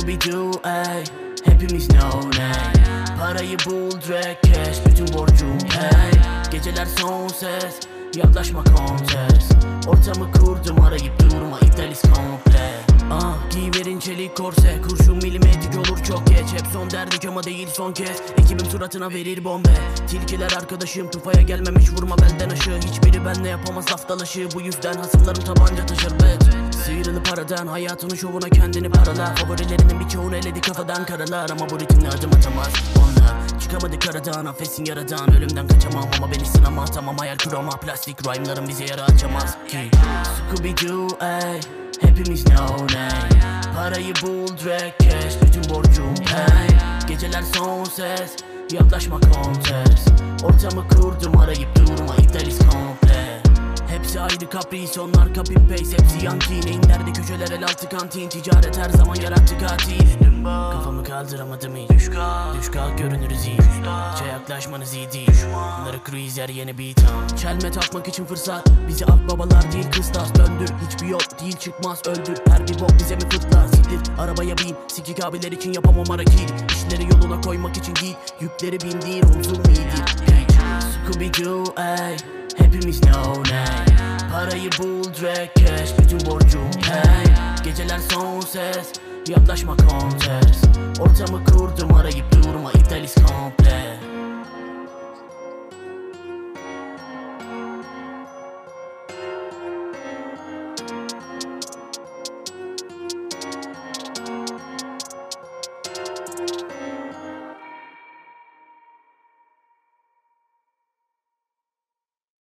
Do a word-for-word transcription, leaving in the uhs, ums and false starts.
Scooby-Doo ey, hepimiz no name. Parayı bul direkt cash, bütün borcum pay. Geceler son ses, yaklaşma kontes. Ortamı kurdum, arayıp durma, iptaliz komple. Ah, giyiverin çelik korse, kurşun milimetrik olur çok geç. Hep son derdik ama değil son kez. Ekibim suratına verir bombe. Tilkiler arkadaşım, tufaya gelmemiş vurma benden aşı. Hiçbiri benle yapamaz laf dalaşı. Bu yüzden hasımlarım tabanca taşır bet. Sıyrılıp aradan, hayatının şovuna kendini parala. Favorilerinin birçoğunu eledi kafadan karalar. Ama bu ritimle adım atamaz onlar. Çıkamadık aradan, affetsin yaradan. Ölümden kaçamam ama beni sınama. Tamam hayal kurama, plastik rhyme'larım bize yara açamaz ki. Scooby-Doo ey, hepimiz no name. Parayı bul direkt cash, bütün borcum pay. Geceler son ses, yaklaşma kontes. Ortamı kurdum, arayıp durma, iptaliz komple. Hepsi ayrı kapris, onlar copy paste. Hepsi yankee, neyin derdi köşeler, el altı kantin. Ticaret her zaman yarattı katil. Kafamı kaldıramadım hiç. Düş kalk, düş kalk görünürüz iyi. Çay yaklaşmanız iyi değil. Bunları cruise yer yeni beat. Çelme takmak için fırsat, bizi akbabalar değil kıstas. Döndür, hiçbir yol değil çıkmaz öldür. Her bir bok bize mi fırtlar, siktir arabaya bin. Sikik abiler için yapamam hareketi. İşleri yoluna koymak için git. Yükleri bindiğin omzum iyidir. Scooby-Doo ey, hepimiz no name. Parayı bul direkt cash, bütün borcum pay. Geceler son ses, yaklaşma kontes. Ortamı